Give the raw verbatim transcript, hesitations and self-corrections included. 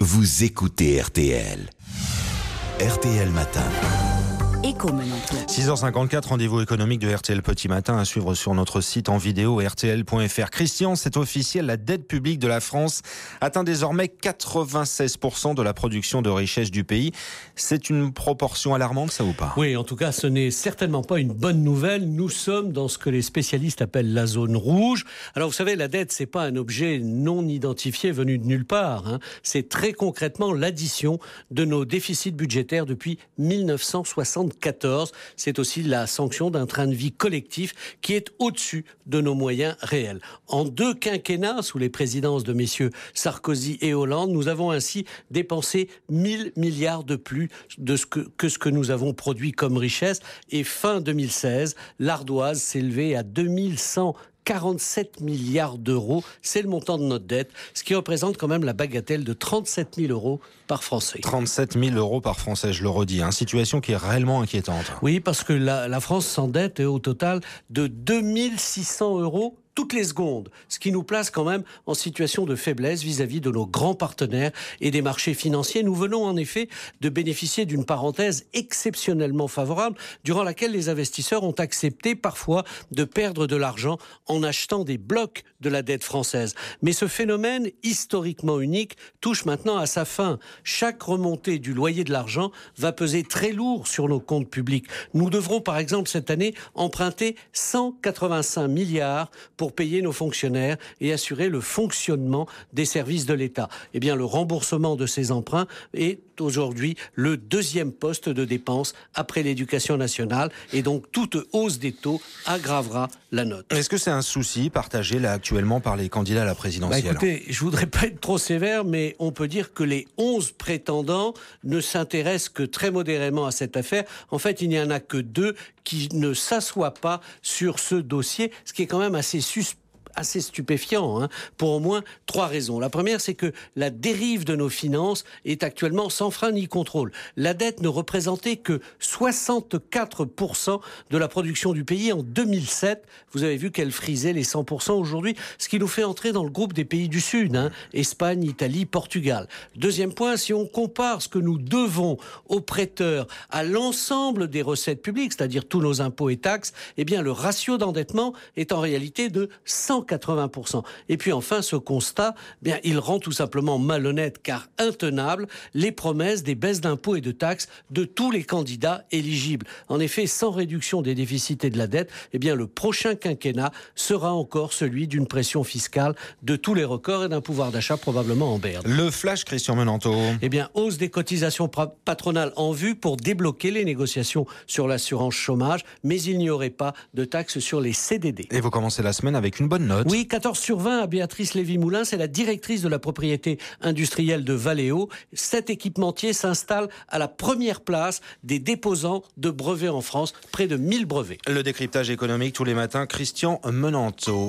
vous écoutez R T L. R T L Matin. Éco Menanto. six heures cinquante-quatre, rendez-vous économique de R T L Petit Matin à suivre sur notre site en vidéo r t l point f r. Christian, c'est officiel, la dette publique de la France atteint désormais quatre-vingt-seize pour cent de la production de richesse du pays. C'est une proportion alarmante, ça ou pas ? Oui, en tout cas, ce n'est certainement pas une bonne nouvelle. Nous sommes dans ce que les spécialistes appellent la zone rouge. Alors, vous savez, la dette, c'est pas un objet non identifié venu de nulle part, hein. C'est très concrètement l'addition de nos déficits budgétaires depuis mille neuf cent soixante-quatorze. C'est aussi la sanction d'un train de vie collectif qui est au-dessus de nos moyens réels. En deux quinquennats, sous les présidences de messieurs Sarkozy et Hollande, nous avons ainsi dépensé mille milliards de plus de ce que, que ce que nous avons produit comme richesse. Et fin deux mille seize, l'ardoise s'élevait à deux mille cent quarante-sept milliards d'euros. C'est le montant de notre dette, ce qui représente quand même la bagatelle de trente-sept mille euros par Français. trente-sept mille euros par Français, je le redis. Une situation qui est réellement inquiétante. Oui, parce que la, la France s'endette au total de deux mille six cents euros toutes les secondes, ce qui nous place quand même en situation de faiblesse vis-à-vis de nos grands partenaires et des marchés financiers. Nous venons en effet de bénéficier d'une parenthèse exceptionnellement favorable, durant laquelle les investisseurs ont accepté parfois de perdre de l'argent en achetant des blocs de la dette française. Mais ce phénomène historiquement unique touche maintenant à sa fin. Chaque remontée du loyer de l'argent va peser très lourd sur nos comptes publics. Nous devrons par exemple cette année emprunter cent quatre-vingt-cinq milliards pour pour payer nos fonctionnaires et assurer le fonctionnement des services de l'État. Eh bien, le remboursement de ces emprunts est aujourd'hui le deuxième poste de dépense après l'éducation nationale, et donc toute hausse des taux aggravera la note. Est-ce que c'est un souci partagé là actuellement par les candidats à la présidentielle ? Bah écoutez, je voudrais pas être trop sévère, mais on peut dire que les onze prétendants ne s'intéressent que très modérément à cette affaire. En fait, il n'y en a que deux qui ne s'assoient pas sur ce dossier, ce qui est quand même assez suspect. assez stupéfiant, hein, pour au moins trois raisons. La première, c'est que la dérive de nos finances est actuellement sans frein ni contrôle. La dette ne représentait que soixante-quatre pour cent de la production du pays en deux mille sept. Vous avez vu qu'elle frisait les cent pour cent aujourd'hui, ce qui nous fait entrer dans le groupe des pays du Sud, hein, Espagne, Italie, Portugal. Deuxième point, si on compare ce que nous devons aux prêteurs à l'ensemble des recettes publiques, c'est-à-dire tous nos impôts et taxes, eh bien le ratio d'endettement est en réalité de cent quatre-vingts pour cent. Et puis enfin, ce constat, bien, il rend tout simplement malhonnête, car intenable, les promesses des baisses d'impôts et de taxes de tous les candidats éligibles. En effet, sans réduction des déficits et de la dette, eh bien, le prochain quinquennat sera encore celui d'une pression fiscale de tous les records et d'un pouvoir d'achat probablement en berne. Le flash, Christian Menanto. Eh bien, hausse des cotisations patronales en vue pour débloquer les négociations sur l'assurance chômage, mais il n'y aurait pas de taxe sur les C D D. Et vous commencez la semaine avec une bonne note. Oui, quatorze sur vingt à Béatrice Lévy-Moulin, c'est la directrice de la propriété industrielle de Valeo. Cet équipementier s'installe à la première place des déposants de brevets en France, près de mille brevets. Le décryptage économique tous les matins, Christian Menanto.